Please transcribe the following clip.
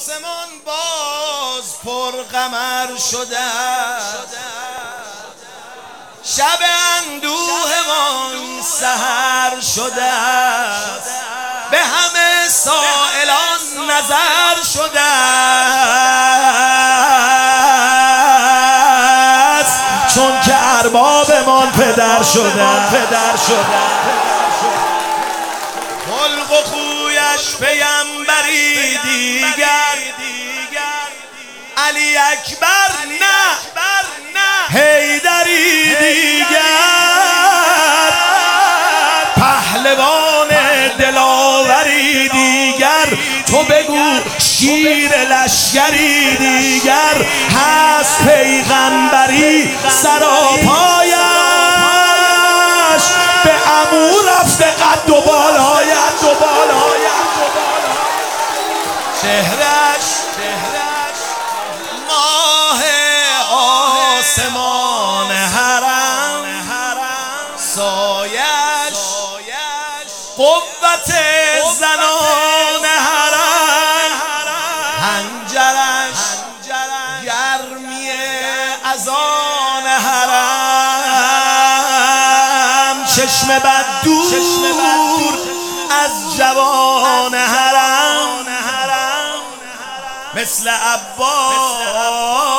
آسمان باز پر قمر شده، شب اندوهمان سحر شده، به همه سائلان نظر شده، چون که اربابمان پدر شده. خلق و خویش پیمبری دیگر، علی اکبر نه حیدری دیگر، پهلوان دلاوری دیگر، تو بگو شیر لشکری دیگر، هست پیغمبری سراپایش، به عمو رفته قد و بالایش، چهرش ماه آسمان حرم، سایش قوت زنان حرم، حنجرش گرمی اذان حرم، چشم بد دور از جوان حرم، مثل عباس